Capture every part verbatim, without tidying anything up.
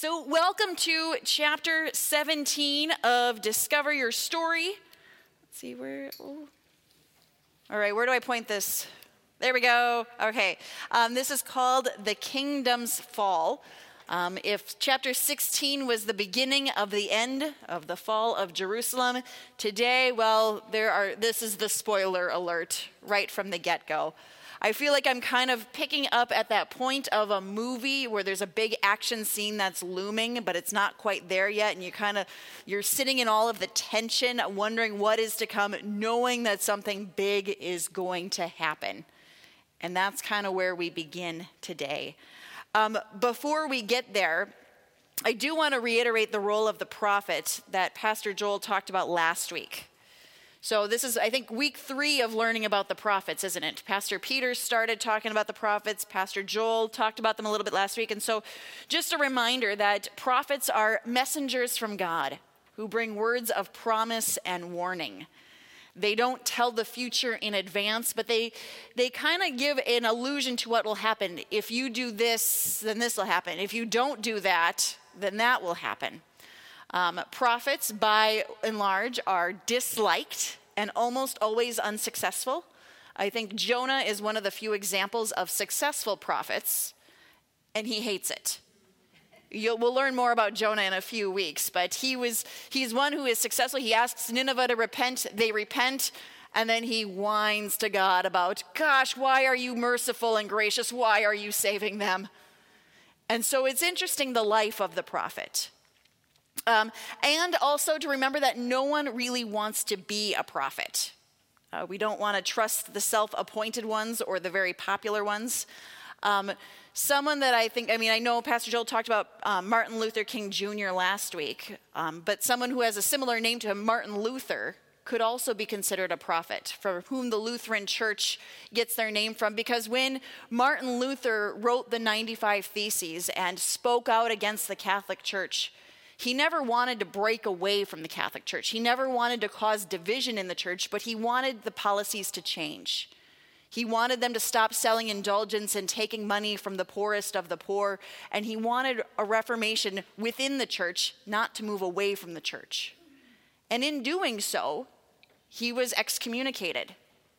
So welcome to chapter seventeen of Discover Your Story. Let's see where, oh. All right, where do I point this? There we go. Okay, um, this is called The Kingdom's Fall. Um, if chapter sixteen was the beginning of the end of the fall of Jerusalem, today, well, there are. This is the spoiler alert right from the get-go. I feel like I'm kind of picking up at that point of a movie where there's a big action scene that's looming, but it's not quite there yet, and you kind of, you're sitting in all of the tension, wondering what is to come, knowing that something big is going to happen. And that's kind of where we begin today. Um, before we get there, I do want to reiterate the role of the prophet that Pastor Joel talked about last week. So this is, I think, week three of learning about the prophets, isn't it? Pastor Peter started talking about the prophets. Pastor Joel talked about them a little bit last week. And so just a reminder that prophets are messengers from God who bring words of promise and warning. They don't tell the future in advance, but they they kind of give an allusion to what will happen. If you do this, then this will happen. If you don't do that, then that will happen. Um, prophets, by and large, are disliked and almost always unsuccessful. I think Jonah is one of the few examples of successful prophets, and he hates it. You'll, we'll learn more about Jonah in a few weeks, but he was he's one who is successful. He asks Nineveh to repent. They repent, and then he whines to God about, gosh, why are you merciful and gracious? Why are you saving them? And so it's interesting, the life of the prophet. Um, and also to remember that no one really wants to be a prophet. Uh, we don't want to trust the self-appointed ones or the very popular ones. Um, someone that I think, I mean, I know Pastor Joel talked about um, Martin Luther King Junior last week, um, but someone who has a similar name to him, Martin Luther, could also be considered a prophet, from whom the Lutheran Church gets their name from, because when Martin Luther wrote the ninety-five Theses and spoke out against the Catholic Church, he never wanted to break away from the Catholic Church. He never wanted to cause division in the church, but he wanted the policies to change. He wanted them to stop selling indulgence and taking money from the poorest of the poor, and he wanted a reformation within the church, not to move away from the church. And in doing so, he was excommunicated.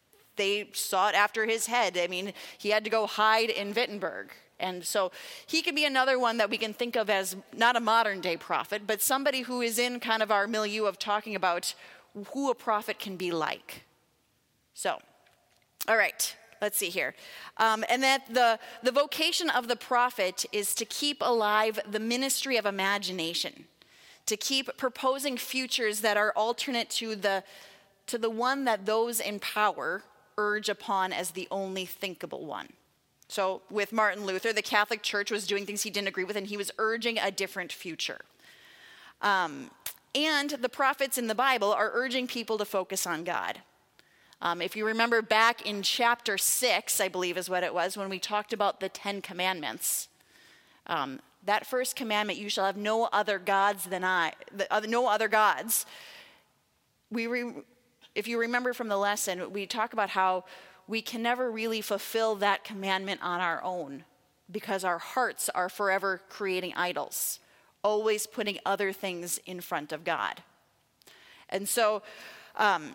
They sought after his head. I mean, he had to go hide in Wittenberg. And so he could be another one that we can think of as not a modern day prophet, but somebody who is in kind of our milieu of talking about who a prophet can be like. So, all right, let's see here. Um, and that the, the vocation of the prophet is to keep alive the ministry of imagination, to keep proposing futures that are alternate to the, to the one that those in power urge upon as the only thinkable one. So with Martin Luther, the Catholic Church was doing things he didn't agree with, and he was urging a different future. Um, and the prophets in the Bible are urging people to focus on God. Um, if you remember back in chapter six, I believe is what it was, when we talked about the Ten Commandments, um, that first commandment, you shall have no other gods than I, the, uh, no other gods. We, re, if you remember from the lesson, we talk about how we can never really fulfill that commandment on our own because our hearts are forever creating idols, always putting other things in front of God. And so, um,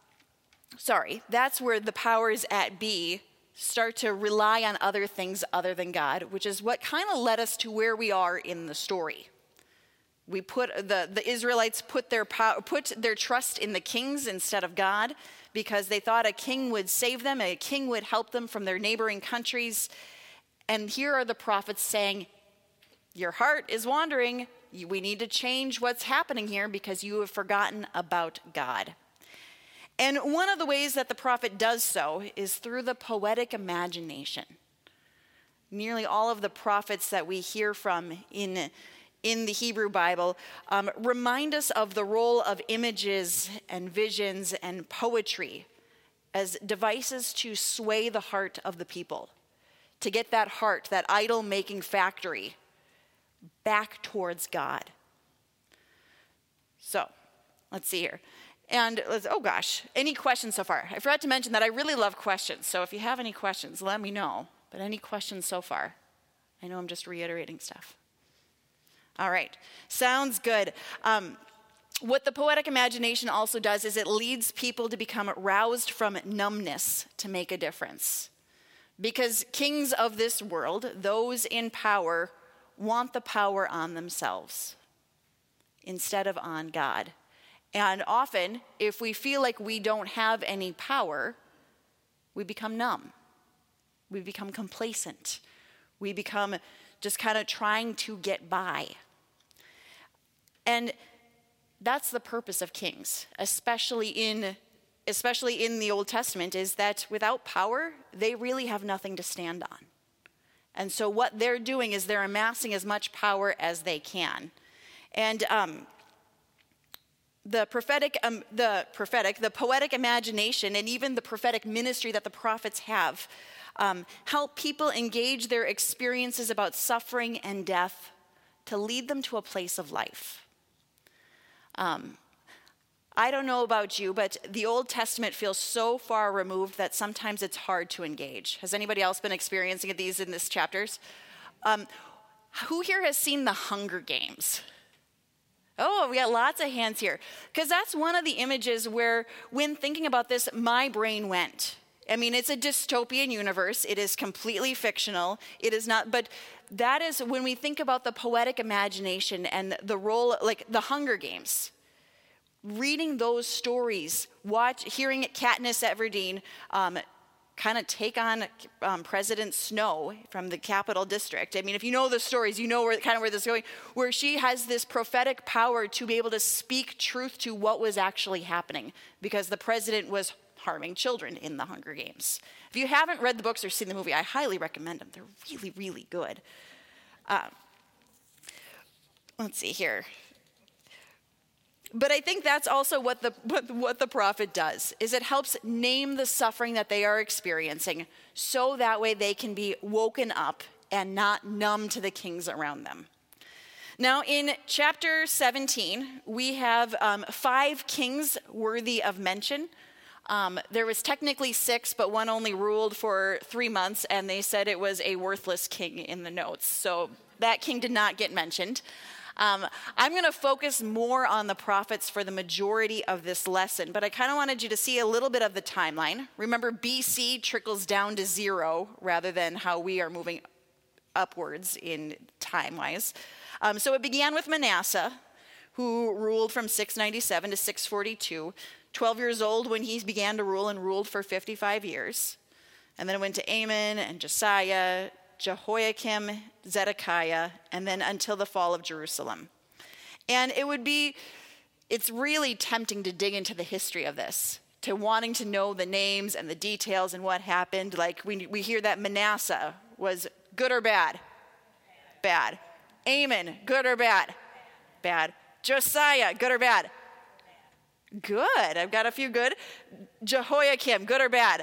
sorry, that's where the powers at be start to rely on other things other than God, which is what kind of led us to where we are in the story. We put the, the Israelites put their power, put their trust in the kings instead of God, because they thought a king would save them, a king would help them from their neighboring countries. And here are the prophets saying, your heart is wandering. We need to change what's happening here because you have forgotten about God. And one of the ways that the prophet does so is through the poetic imagination. Nearly all of the prophets that we hear from in in the Hebrew Bible, um, remind us of the role of images and visions and poetry as devices to sway the heart of the people, to get that heart, that idol-making factory, back towards God. So, let's see here. And, let's, oh gosh, any questions so far? I forgot to mention that I really love questions, so if you have any questions, let me know. But any questions so far? I know I'm just reiterating stuff. All right, sounds good. Um, what the poetic imagination also does is it leads people to become roused from numbness to make a difference. Because kings of this world, those in power, want the power on themselves instead of on God. And often, if we feel like we don't have any power, we become numb. We become complacent. We become just kind of trying to get by. And that's the purpose of kings, especially in especially in the Old Testament, is that without power, they really have nothing to stand on. And so what they're doing is they're amassing as much power as they can. And um, the prophetic, um, the prophetic, the poetic imagination, and even the prophetic ministry that the prophets have, um, help people engage their experiences about suffering and death to lead them to a place of life. Um, I don't know about you, but the Old Testament feels so far removed that sometimes it's hard to engage. Has anybody else been experiencing these in these chapters? Um, who here has seen the Hunger Games? Oh, we got lots of hands here. Because that's one of the images where, when thinking about this, my brain went. I mean, it's a dystopian universe. It is completely fictional. It is not, but that is when we think about the poetic imagination and the role, like the Hunger Games. Reading those stories, watch, hearing Katniss Everdeen um, kind of take on um, President Snow from the Capital District. I mean, if you know the stories, you know where kind of where this is going, where she has this prophetic power to be able to speak truth to what was actually happening, because the president was harming children in the Hunger Games. If you haven't read the books or seen the movie, I highly recommend them. They're really, really good. Um, let's see here. But I think that's also what the what, what the prophet does, is it helps name the suffering that they are experiencing, so that way they can be woken up and not numb to the kings around them. Now, in chapter seventeen, we have um, five kings worthy of mention. Um, there was technically six, but one only ruled for three months, and they said it was a worthless king in the notes. So that king did not get mentioned. Um, I'm going to focus more on the prophets for the majority of this lesson, but I kind of wanted you to see a little bit of the timeline. Remember, B C trickles down to zero rather than how we are moving upwards in time-wise. Um, so it began with Manasseh, who ruled from six ninety-seven to six forty-two, twelve years old when he began to rule, and ruled for fifty-five years. And then it went to Amon and Josiah, Jehoiakim, Zedekiah, and then until the fall of Jerusalem. And it would be, it's really tempting to dig into the history of this, to wanting to know the names and the details and what happened. Like we, we hear that Manasseh was good or bad? Bad. Amon, good or bad? Bad. Josiah, good or bad? Good. I've got a few good. Jehoiakim, good or bad?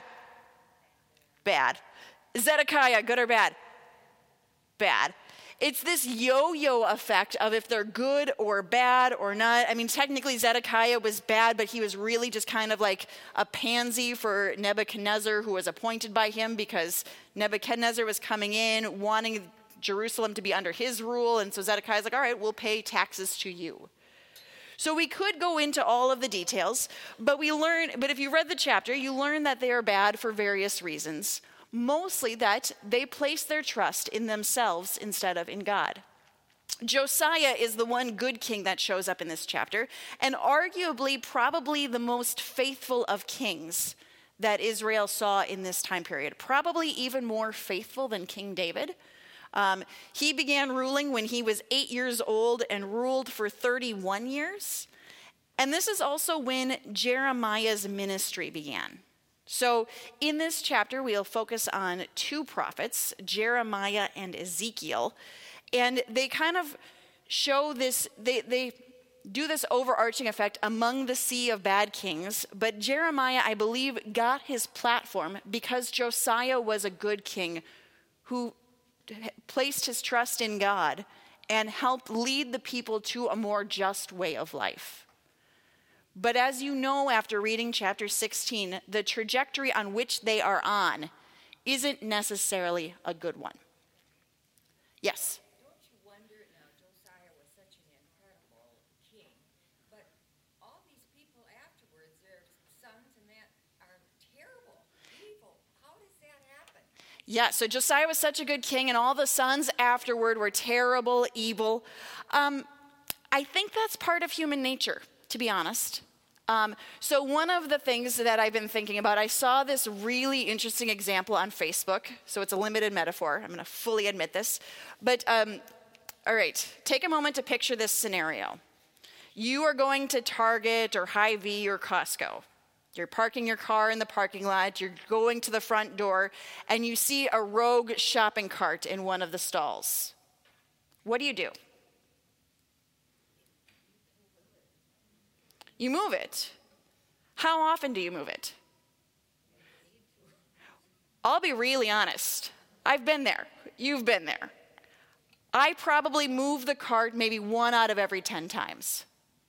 Bad. Zedekiah, good or bad? Bad. It's this yo-yo effect of if they're good or bad or not. I mean, technically Zedekiah was bad, but he was really just kind of like a pansy for Nebuchadnezzar, who was appointed by him because Nebuchadnezzar was coming in wanting Jerusalem to be under his rule. And so Zedekiah's like, all right, we'll pay taxes to you. So we could go into all of the details, but we learn, but if you read the chapter, you learn that they are bad for various reasons. Mostly that they place their trust in themselves instead of in God. Josiah is the one good king that shows up in this chapter, and arguably probably the most faithful of kings that Israel saw in this time period. Probably even more faithful than King David. Um, he began ruling when he was eight years old and ruled for thirty-one years. And this is also when Jeremiah's ministry began. So in this chapter, we'll focus on two prophets, Jeremiah and Ezekiel, and they kind of show this, they, they do this overarching effect among the sea of bad kings, but Jeremiah, I believe, got his platform because Josiah was a good king who placed his trust in God and helped lead the people to a more just way of life. But as you know, after reading chapter sixteen, the trajectory on which they are on isn't necessarily a good one. Yes? Don't you wonder, now Josiah was Yeah, so Josiah was such a good king, and all the sons afterward were terrible, evil. Um, I think that's part of human nature, to be honest. Um, so one of the things that I've been thinking about, I saw this really interesting example on Facebook. So it's a limited metaphor. I'm going to fully admit this. But, um, all right, take a moment to picture this scenario. You are going to Target or Hy-Vee or Costco. You're parking your car in the parking lot, you're going to the front door, and you see a rogue shopping cart in one of the stalls. What do you do? You move it. How often do you move it? I'll be really honest. I've been there. You've been there. I probably move the cart maybe one out of every ten times.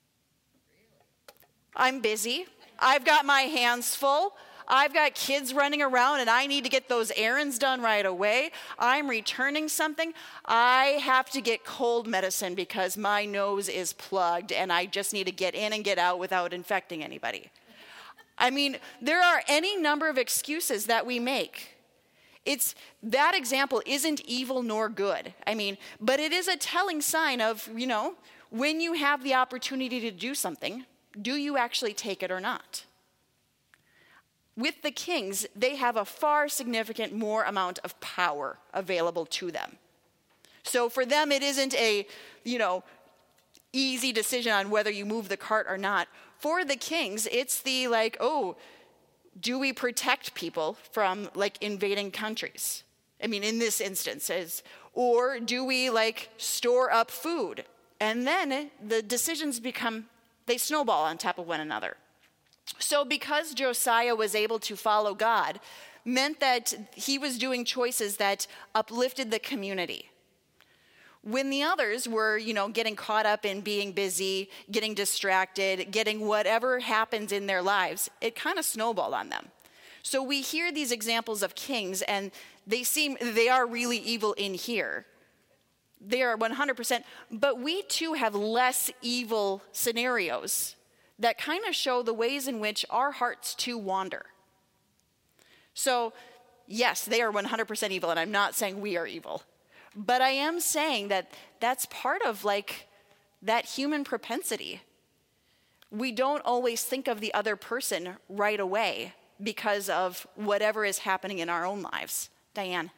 I'm busy. I've got my hands full. I've got kids running around and I need to get those errands done right away. I'm returning something. I have to get cold medicine because my nose is plugged and I just need to get in and get out without infecting anybody. I mean, there are any number of excuses that we make. It's that example isn't evil nor good. I mean, but it is a telling sign of, you know, when you have the opportunity to do something, do you actually take it or not? With the kings, they have a far significant more amount of power available to them. So for them, it isn't a, you know, easy decision on whether you move the cart or not. For the kings, it's the like, oh, do we protect people from like invading countries? I mean, in this instance, is, or do we like store up food? And then the decisions become, they snowball on top of one another. So because Josiah was able to follow God, meant that he was doing choices that uplifted the community. When the others were, you know, getting caught up in being busy, getting distracted, getting whatever happens in their lives, it kind of snowballed on them. So we hear these examples of kings, and they seem, they are really evil in here. They are one hundred percent, but we too have less evil scenarios that kind of show the ways in which our hearts too wander. So, yes, they are one hundred percent evil, and I'm not saying we are evil. But I am saying that that's part of like that human propensity. We don't always think of the other person right away because of whatever is happening in our own lives. Diane.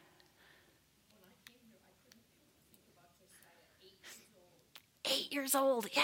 Eight years old, yeah.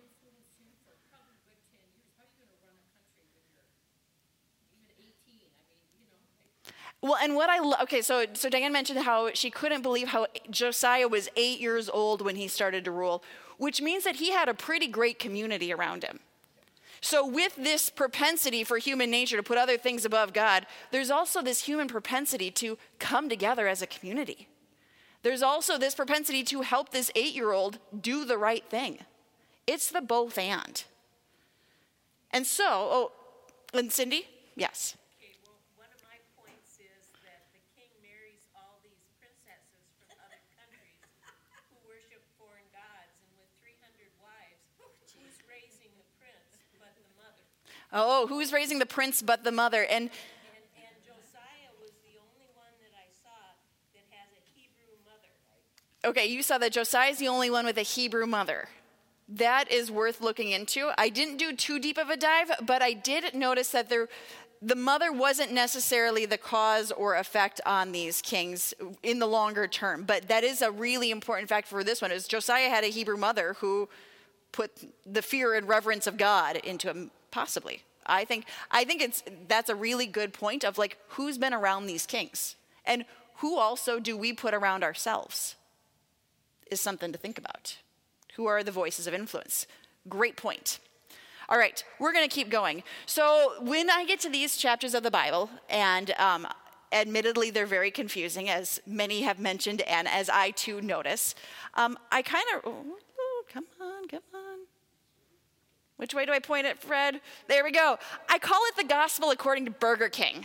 Well, and what I love, okay, so, so Diane mentioned how she couldn't believe how Josiah was eight years old when he started to rule, which means that he had a pretty great community around him. So with this propensity for human nature to put other things above God, there's also this human propensity to come together as a community. There's also this propensity to help this eight-year-old do the right thing. It's the both and. And so, oh, and Cindy? Yes. Okay, well, one of my points is that the king marries all these princesses from other countries who worship foreign gods, and with three hundred wives, who's raising the prince but the mother? Oh, who's raising the prince but the mother? And And, and Josiah was the only one that I saw that has a Hebrew mother. okay, you saw that Josiah is the only one with a Hebrew mother. That is worth looking into. I didn't do too deep of a dive, but I did notice that there, the mother wasn't necessarily the cause or effect on these kings in the longer term. But that is a really important fact for this one, is Josiah had a Hebrew mother who put the fear and reverence of God into him, possibly. I think I think it's that's a really good point of like who's been around these kings and who also do we put around ourselves is something to think about. Who are the voices of influence? Great point. All right, we're going to keep going. So when I get to these chapters of the Bible, and um, admittedly they're very confusing, as many have mentioned, and as I too notice, um, I kind of, oh, oh, come on, come on. Which way do I point it, Fred? There we go. I call it the gospel according to Burger King.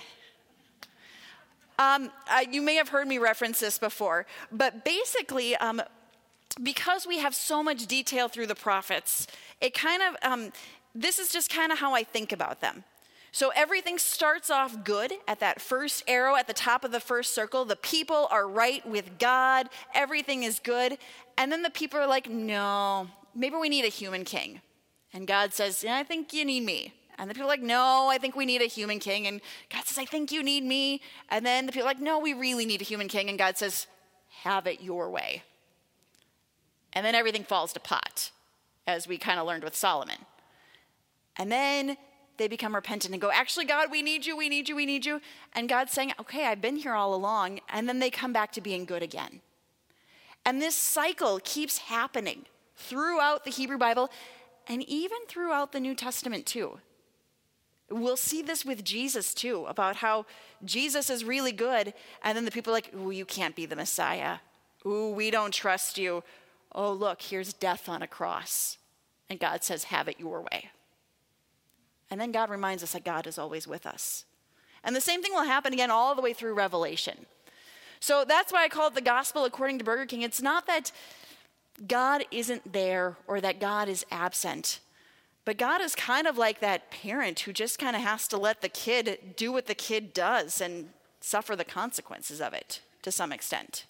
Um, uh, you may have heard me reference this before, but basically, um, because we have so much detail through the prophets, it kind of, um, this is just kind of how I think about them. So everything starts off good at that first arrow at the top of the first circle. The people are right with God. Everything is good. And then the people are like, no, maybe we need a human king. And God says, yeah, I think you need me. And the people are like, no, I think we need a human king. And God says, I think you need me. And then the people are like, no, we really need a human king. And God says, have it your way. And then everything falls to pot, as we kind of learned with Solomon. And then they become repentant and go, actually, God, we need you, we need you, we need you. And God's saying, okay, I've been here all along. And then they come back to being good again. And this cycle keeps happening throughout the Hebrew Bible and even throughout the New Testament too. We'll see this with Jesus too, about how Jesus is really good. And then the people are like, ooh, you can't be the Messiah. Ooh, we don't trust you. Oh, look, here's death on a cross. And God says, have it your way. And then God reminds us that God is always with us. And the same thing will happen again all the way through Revelation. So that's why I call it the gospel according to Burger King. It's not that God isn't there or that God is absent. But God is kind of like that parent who just kind of has to let the kid do what the kid does and suffer the consequences of it to some extent.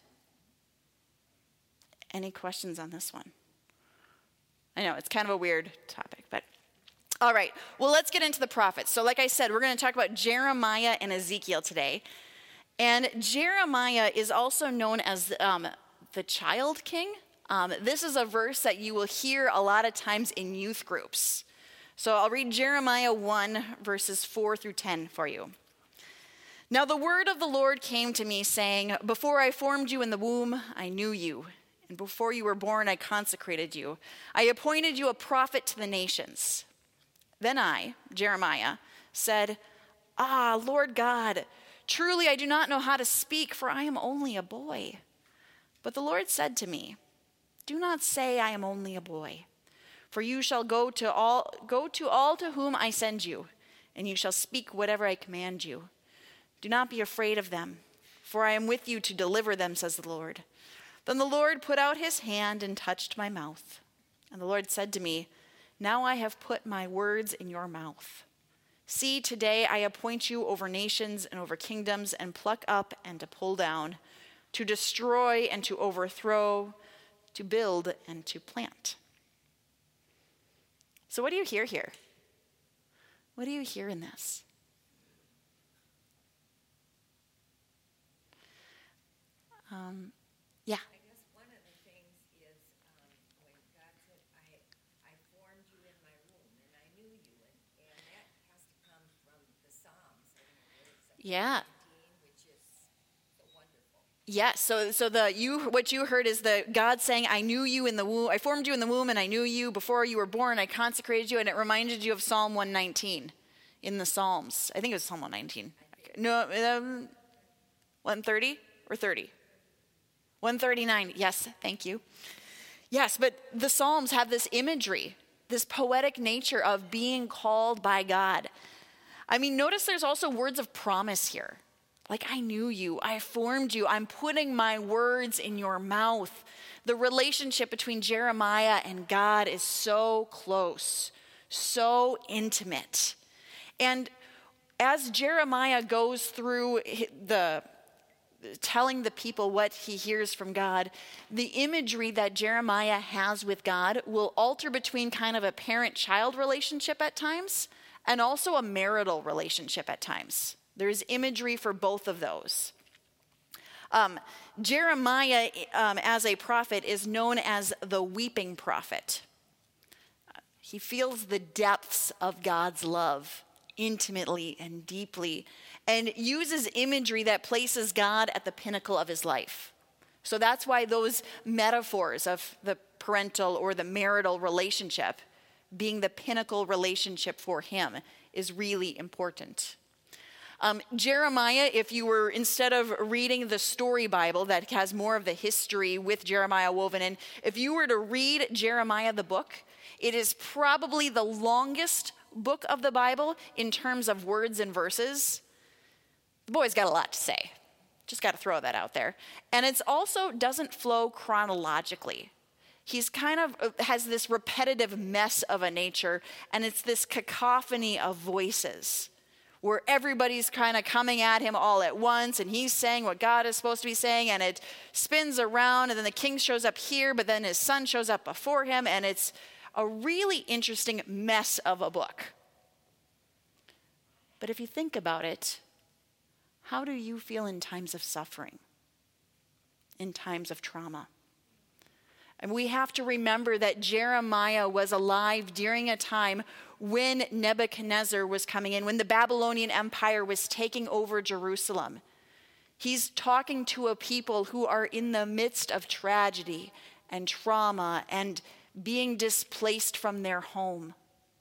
Any questions on this one? I know it's kind of a weird topic, but all right. Well, let's get into the prophets. So like I said, we're going to talk about Jeremiah and Ezekiel today. And Jeremiah is also known as um, the child king. Um, this is a verse that you will hear a lot of times in youth groups. So I'll read Jeremiah one, verses four through ten for you. Now the word of the Lord came to me, saying, before I formed you in the womb, I knew you. And before you were born, I consecrated you. I appointed you a prophet to the nations. Then I, Jeremiah, said, ah, Lord God, truly I do not know how to speak, for I am only a boy. But the Lord said to me, do not say I am only a boy, for you shall go to all go to all to whom I send you, and you shall speak whatever I command you. Do not be afraid of them, for I am with you to deliver them, says the Lord. Then the Lord put out his hand and touched my mouth. And the Lord said to me, now I have put my words in your mouth. See, today I appoint you over nations and over kingdoms, and pluck up and to pull down, to destroy and to overthrow, to build and to plant. So what do you hear here? What do you hear in this? Um, yeah. I guess one of the things is um, when God said, I, I formed you in my womb and I knew you. And, and that has to come from the Psalms. And Yeah. Which is so wonderful. Yes, so so the you what you heard is the God saying, I knew you in the womb, I formed you in the womb and I knew you before you were born, I consecrated you, and it reminded you of Psalm one nineteen in the Psalms. I think it was Psalm one nineteen. No, um, one thirty or thirty? one thirty-nine, yes, thank you. Yes, but the Psalms have this imagery, this poetic nature of being called by God. I mean, notice there's also words of promise here. Like, I knew you, I formed you, I'm putting my words in your mouth. The relationship between Jeremiah and God is so close, so intimate. And as Jeremiah goes through the telling the people what he hears from God, the imagery that Jeremiah has with God will alter between kind of a parent-child relationship at times and also a marital relationship at times. There's imagery for both of those. Um, Jeremiah, um, as a prophet, is known as the weeping prophet. He feels the depths of God's love intimately and deeply, and uses imagery that places God at the pinnacle of his life. So that's why those metaphors of the parental or the marital relationship being the pinnacle relationship for him is really important. Um, Jeremiah, if you were, instead of reading the story Bible that has more of the history with Jeremiah woven in, if you were to read Jeremiah the book, it is probably the longest book of the Bible in terms of words and verses. The boy's got a lot to say. Just got to throw that out there. And it's also doesn't flow chronologically. He's kind of has this repetitive mess of a nature, and it's this cacophony of voices. where everybody's kind of coming at him all at once, and he's saying what God is supposed to be saying, and it spins around, and then the king shows up here, but then his son shows up before him, and it's a really interesting mess of a book. But if you think about it, how do you feel in times of suffering, in times of trauma? And we have to remember that Jeremiah was alive during a time when Nebuchadnezzar was coming in, when the Babylonian Empire was taking over Jerusalem. He's talking to a people who are in the midst of tragedy and trauma and being displaced from their home.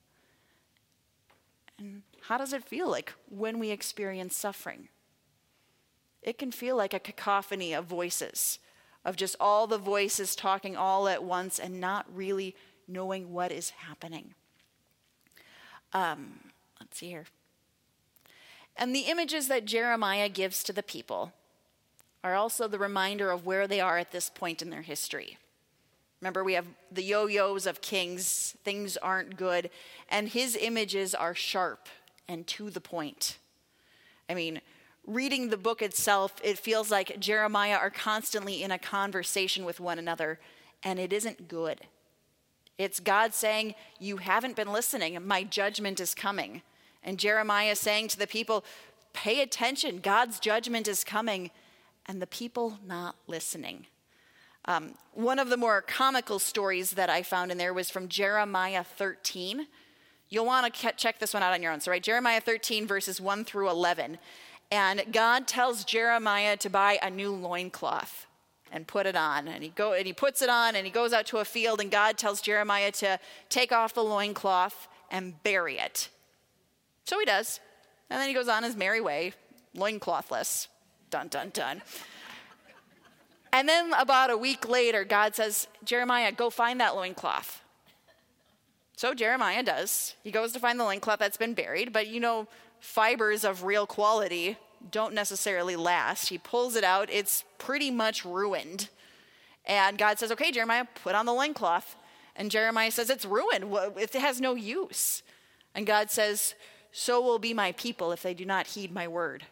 And how does it feel like when we experience suffering? It can feel like a cacophony of voices, of just all the voices talking all at once and not really knowing what is happening. Um, let's see here. And the images that Jeremiah gives to the people are also the reminder of where they are at this point in their history. Remember, we have the yo-yos of kings. Things aren't good. And his images are sharp and to the point. I mean, reading the book itself, it feels like Jeremiah are constantly in a conversation with one another, and it isn't good. It's God saying, you haven't been listening. My judgment is coming. And Jeremiah saying to the people, pay attention. God's judgment is coming. And the people not listening. Um, one of the more comical stories that I found in there was from Jeremiah thirteen. You'll want to check this one out on your own. So, right, Jeremiah thirteen, verses one through eleven. And God tells Jeremiah to buy a new loincloth and put it on. And he go and he puts it on and he goes out to a field, and God tells Jeremiah to take off the loincloth and bury it. So he does. And then he goes on his merry way, loinclothless. Dun, dun, dun. And then about a week later, God says, Jeremiah, go find that loincloth. So Jeremiah does. He goes to find the loincloth that's been buried, but you know, fibers of real quality don't necessarily last. He pulls it out. It's pretty much ruined. And God says, okay, Jeremiah, put on the loincloth. And Jeremiah says, it's ruined. It has no use. And God says, so will be my people if they do not heed my word.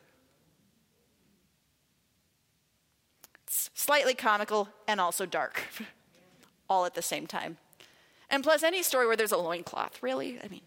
It's slightly comical and also dark, all at the same time. And plus, any story where there's a loincloth, really? I mean,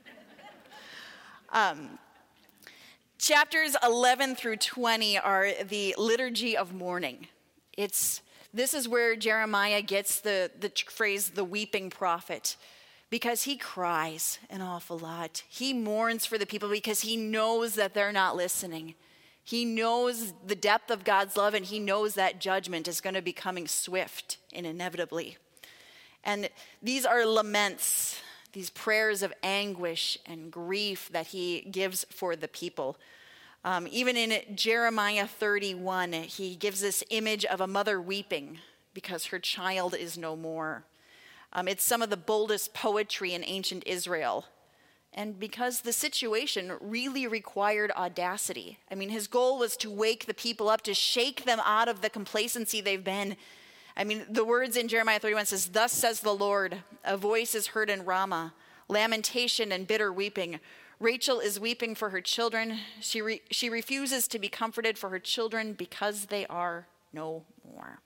um, chapters eleven through twenty are the liturgy of mourning. It's this is where Jeremiah gets the, the phrase, the weeping prophet, because he cries an awful lot. He mourns for the people because he knows that they're not listening. He knows the depth of God's love, and he knows that judgment is going to be coming swift and inevitably. And these are laments, these prayers of anguish and grief that he gives for the people. Um, even in Jeremiah thirty-one, he gives this image of a mother weeping because her child is no more. Um, it's some of the boldest poetry in ancient Israel. And because the situation really required audacity. I mean, his goal was to wake the people up, to shake them out of the complacency they've been. I mean, the words in Jeremiah thirty-one says, thus says the Lord, a voice is heard in Ramah, lamentation and bitter weeping. Rachel is weeping for her children. She, re- she refuses to be comforted for her children because they are no more.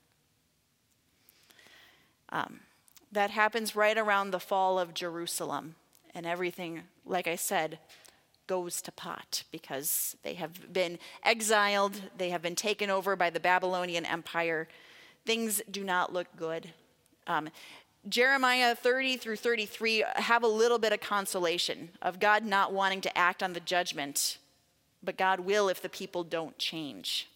Um, that happens right around the fall of Jerusalem. And everything, like I said, goes to pot because they have been exiled. They have been taken over by the Babylonian Empire. Things do not look good. Um, Jeremiah thirty through thirty-three have a little bit of consolation of God not wanting to act on the judgment, but God will if the people don't change.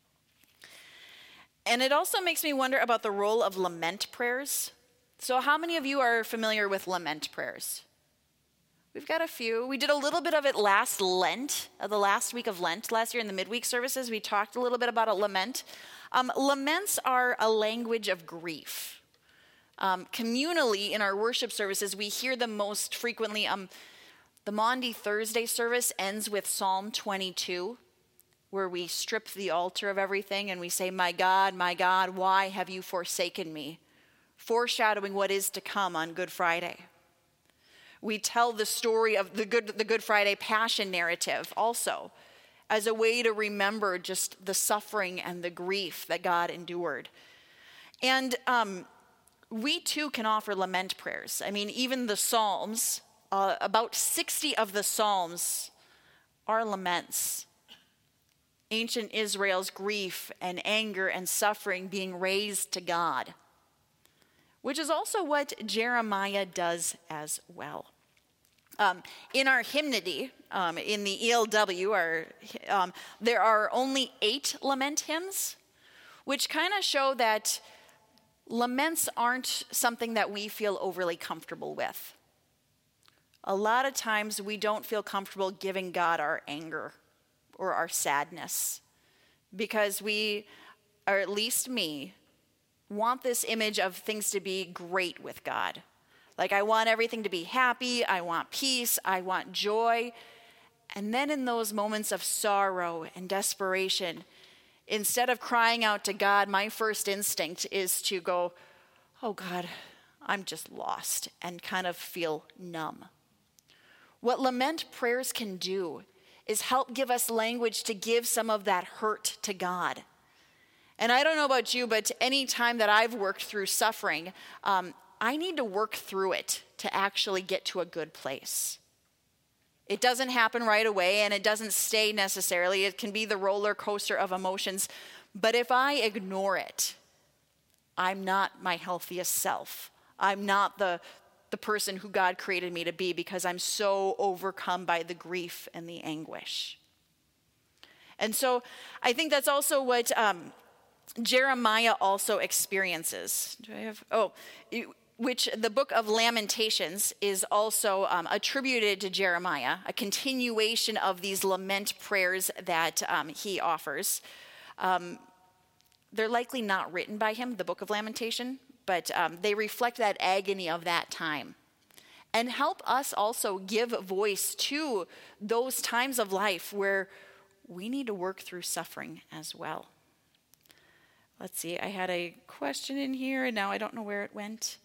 And it also makes me wonder about the role of lament prayers. So how many of you are familiar with lament prayers? We've got a few. We did a little bit of it last Lent, uh, the last week of Lent. Last year in the midweek services, we talked a little bit about a lament. Um, laments are a language of grief. Um, communally, in our worship services, we hear them most frequently. Um, the Maundy Thursday service ends with Psalm twenty-two, where we strip the altar of everything and we say, my God, my God, why have you forsaken me? Foreshadowing what is to come on Good Friday. We tell the story of the Good, the Good Friday Passion narrative also as a way to remember just the suffering and the grief that God endured. And um, we too can offer lament prayers. I mean, even the Psalms, uh, about sixty of the Psalms are laments. Ancient Israel's grief and anger and suffering being raised to God, which is also what Jeremiah does as well. Um, in our hymnody, um, in the E L W, our, um, there are only eight lament hymns, which kind of show that laments aren't something that we feel overly comfortable with. A lot of times we don't feel comfortable giving God our anger or our sadness because we, or at least me, want this image of things to be great with God. Like I want everything to be happy, I want peace, I want joy. And then in those moments of sorrow and desperation, instead of crying out to God, my first instinct is to go, oh God, I'm just lost, and kind of feel numb. What lament prayers can do is help give us language to give some of that hurt to God. And I don't know about you, but any time that I've worked through suffering, um, I need to work through it to actually get to a good place. It doesn't happen right away, and it doesn't stay necessarily. It can be the roller coaster of emotions. But if I ignore it, I'm not my healthiest self. I'm not the, the person who God created me to be because I'm so overcome by the grief and the anguish. And so I think that's also what um, Jeremiah also experiences. Do I have, oh, which the book of Lamentations is also um, attributed to Jeremiah, a continuation of these lament prayers that um, he offers. Um, they're likely not written by him, the book of Lamentation, but um, they reflect that agony of that time and help us also give voice to those times of life where we need to work through suffering as well. Let's see, I had a question in here, and now I don't know where it went.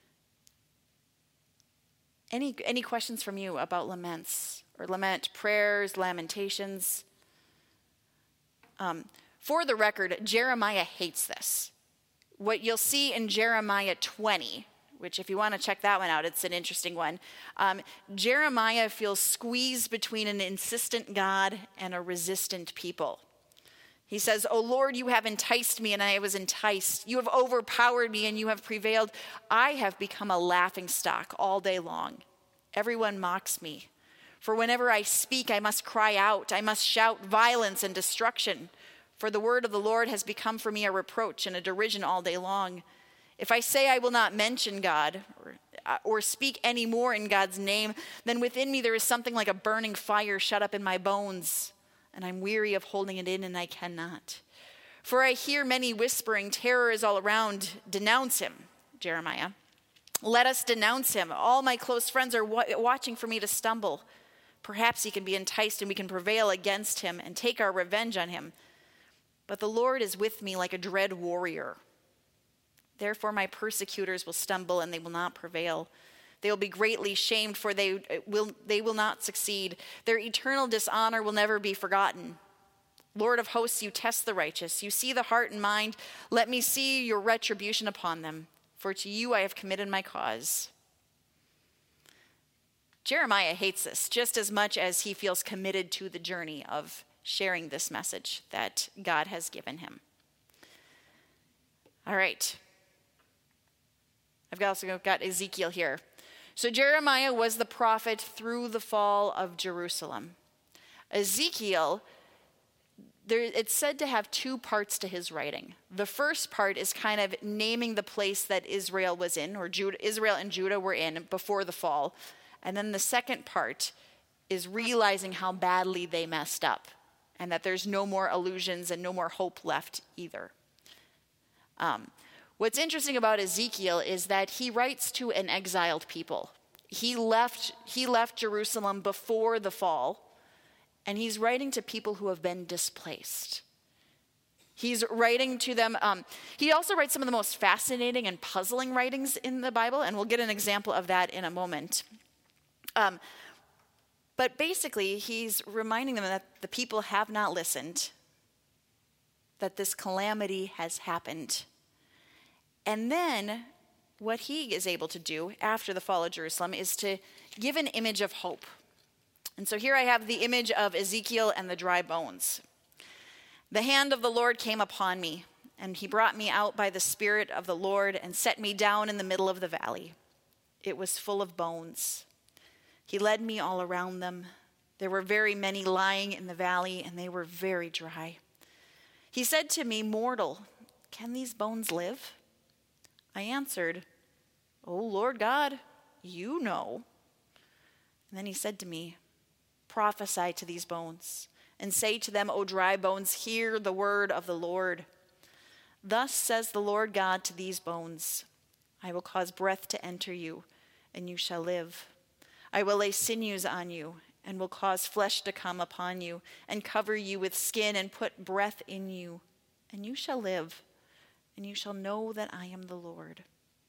Any any questions from you about laments or lament prayers, lamentations? Um, for the record, Jeremiah hates this. What you'll see in Jeremiah twenty, which if you want to check that one out, it's an interesting one. Um, Jeremiah feels squeezed between an insistent God and a resistant people. He says, "O Lord, you have enticed me, and I was enticed. You have overpowered me, and you have prevailed. I have become a laughingstock all day long. Everyone mocks me. For whenever I speak, I must cry out. I must shout violence and destruction. For the word of the Lord has become for me a reproach and a derision all day long. If I say I will not mention God or, or speak any more in God's name, then within me there is something like a burning fire shut up in my bones. And I'm weary of holding it in, and I cannot. For I hear many whispering, terror is all around. Denounce him," Jeremiah. "Let us denounce him. All my close friends are wa- watching for me to stumble. Perhaps he can be enticed, and we can prevail against him and take our revenge on him. But the Lord is with me like a dread warrior. Therefore my persecutors will stumble, and they will not prevail. They will be greatly shamed, for they will, they will not succeed. Their eternal dishonor will never be forgotten. Lord of hosts, you test the righteous. You see the heart and mind. Let me see your retribution upon them, for to you I have committed my cause." Jeremiah hates this just as much as he feels committed to the journey of sharing this message that God has given him. All right. I've also got Ezekiel here. So Jeremiah was the prophet through the fall of Jerusalem. Ezekiel, there, it's said to have two parts to his writing. The first part is kind of naming the place that Israel was in, or Judah, Israel and Judah were in before the fall. And then the second part is realizing how badly they messed up and that there's no more illusions and no more hope left either. Um, What's interesting about Ezekiel is that he writes to an exiled people. He left, he left Jerusalem before the fall, and he's writing to people who have been displaced. He's writing to them. Um, he also writes some of the most fascinating and puzzling writings in the Bible, and we'll get an example of that in a moment. Um, but basically, he's reminding them that the people have not listened, that this calamity has happened. And then what he is able to do after the fall of Jerusalem is to give an image of hope. And so here I have the image of Ezekiel and the dry bones. The hand of the Lord came upon me, and he brought me out by the Spirit of the Lord and set me down in the middle of the valley. It was full of bones. He led me all around them. There were very many lying in the valley, and they were very dry. He said to me, "Mortal, can these bones live?" I answered, "O Lord God, you know." And then he said to me, "Prophesy to these bones, and say to them, O dry bones, hear the word of the Lord. Thus says the Lord God to these bones, I will cause breath to enter you, and you shall live. I will lay sinews on you, and will cause flesh to come upon you, and cover you with skin, and put breath in you, and you shall live, and you shall know that I am the Lord."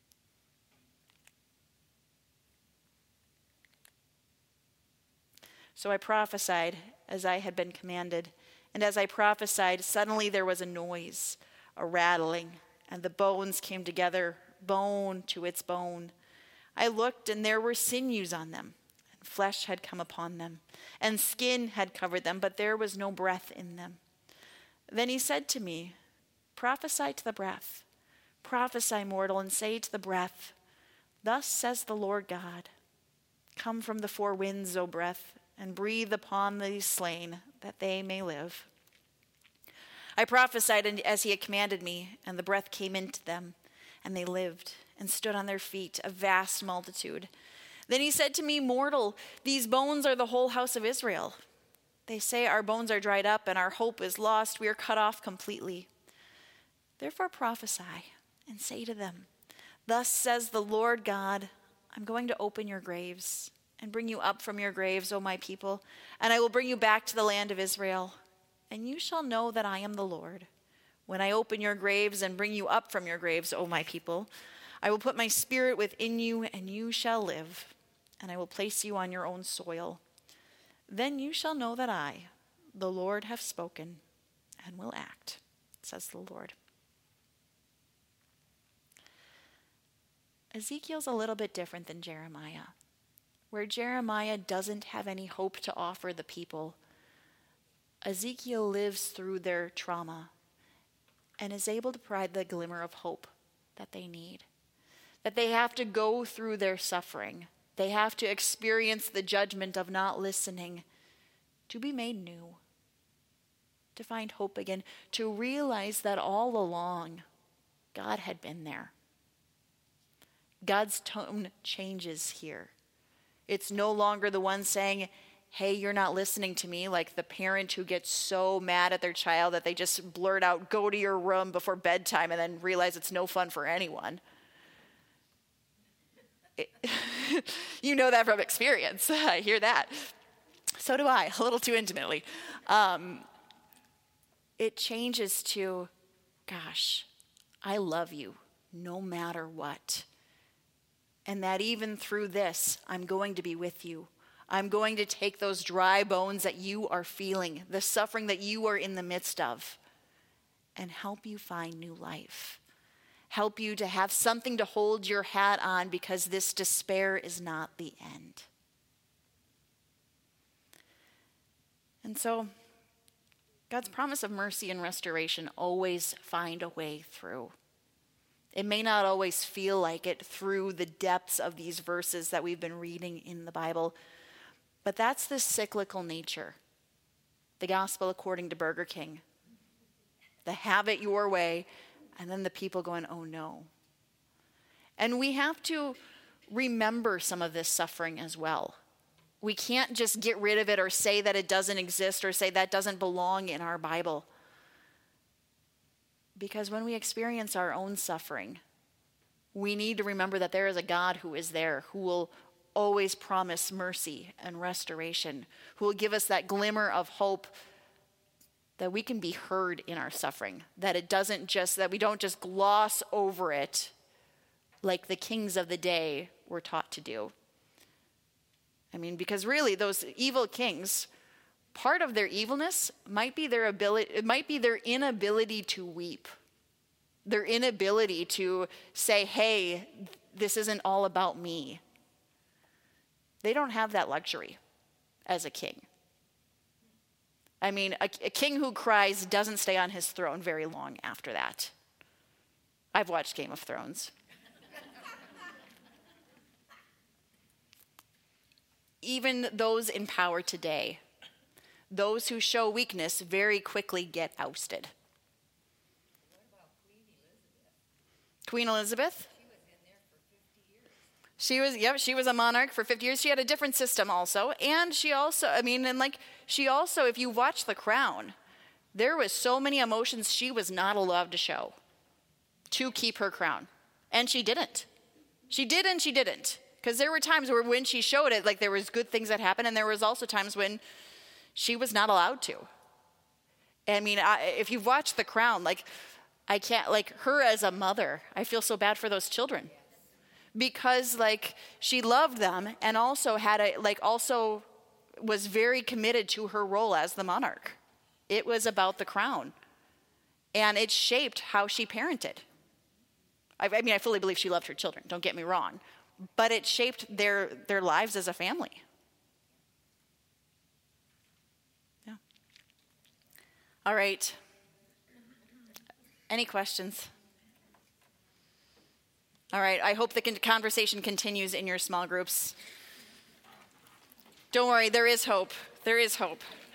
So I prophesied as I had been commanded, and as I prophesied, suddenly there was a noise, a rattling, and the bones came together, bone to its bone. I looked, and there were sinews on them, and flesh had come upon them, and skin had covered them, but there was no breath in them. Then he said to me, "Prophesy to the breath, prophesy, mortal, and say to the breath, Thus says the Lord God, Come from the four winds, O breath, and breathe upon these slain, that they may live." I prophesied as he had commanded me, and the breath came into them, and they lived, and stood on their feet, a vast multitude. Then he said to me, "Mortal, these bones are the whole house of Israel. They say, our bones are dried up, and our hope is lost. We are cut off completely. Therefore prophesy, and say to them, Thus says the Lord God, I'm going to open your graves, and bring you up from your graves, O my people, and I will bring you back to the land of Israel. And you shall know that I am the Lord. When I open your graves and bring you up from your graves, O my people, I will put my spirit within you, and you shall live, and I will place you on your own soil. Then you shall know that I, the Lord, have spoken and will act, says the Lord. Ezekiel's a little bit different than Jeremiah, where Jeremiah doesn't have any hope to offer the people. Ezekiel lives through their trauma and is able to provide the glimmer of hope that they need. That they have to go through their suffering. They have to experience the judgment of not listening to be made new, to find hope again, to realize that all along God had been there. God's tone changes here. It's no longer the one saying, hey, you're not listening to me, like the parent who gets so mad at their child that they just blurt out, go to your room before bedtime, and then realize it's no fun for anyone. It, you know that from experience. I hear that. So do I, a little too intimately. Um, it changes to, gosh, I love you no matter what. And that even through this, I'm going to be with you. I'm going to take those dry bones that you are feeling, the suffering that you are in the midst of, and help you find new life. Help you to have something to hold your hat on, because this despair is not the end. And so, God's promise of mercy and restoration always find a way through. It may not always feel like it through the depths of these verses that we've been reading in the Bible, but that's the cyclical nature. The gospel according to Burger King. The have it your way, and then the people going, oh no. And we have to remember some of this suffering as well. We can't just get rid of it or say that it doesn't exist or say that doesn't belong in our Bible. Because when we experience our own suffering, we need to remember that there is a God who is there, who will always promise mercy and restoration, who will give us that glimmer of hope that we can be heard in our suffering, that it doesn't just, that we don't just gloss over it like the kings of the day were taught to do. I mean, because really those evil kings, part of their evilness might be their ability, it might be their inability to weep. Their inability to say, hey, this isn't all about me. They don't have that luxury as a king. I mean, a, a king who cries doesn't stay on his throne very long after that. I've watched Game of Thrones. Even those in power today, those who show weakness very quickly get ousted. What about Queen Elizabeth? Queen Elizabeth? She was in there for fifty years. She was, yep, she was a monarch for fifty years. She had a different system also. And she also, I mean, and like, she also, if you watch The Crown, there was so many emotions she was not allowed to show to keep her crown. And she didn't. She did and she didn't. Because there were times where when she showed it, like there was good things that happened, and there was also times when she was not allowed to. I mean, I, if you've watched The Crown, like, I can't, like, her as a mother, I feel so bad for those children. Because, like, she loved them and also had a, like, also was very committed to her role as the monarch. It was about the crown. And it shaped how she parented. I, I mean, I fully believe she loved her children, don't get me wrong. But it shaped their, their lives as a family. Yeah. All right. Any questions? All right, I hope the conversation continues in your small groups. Don't worry, there is hope. There is hope.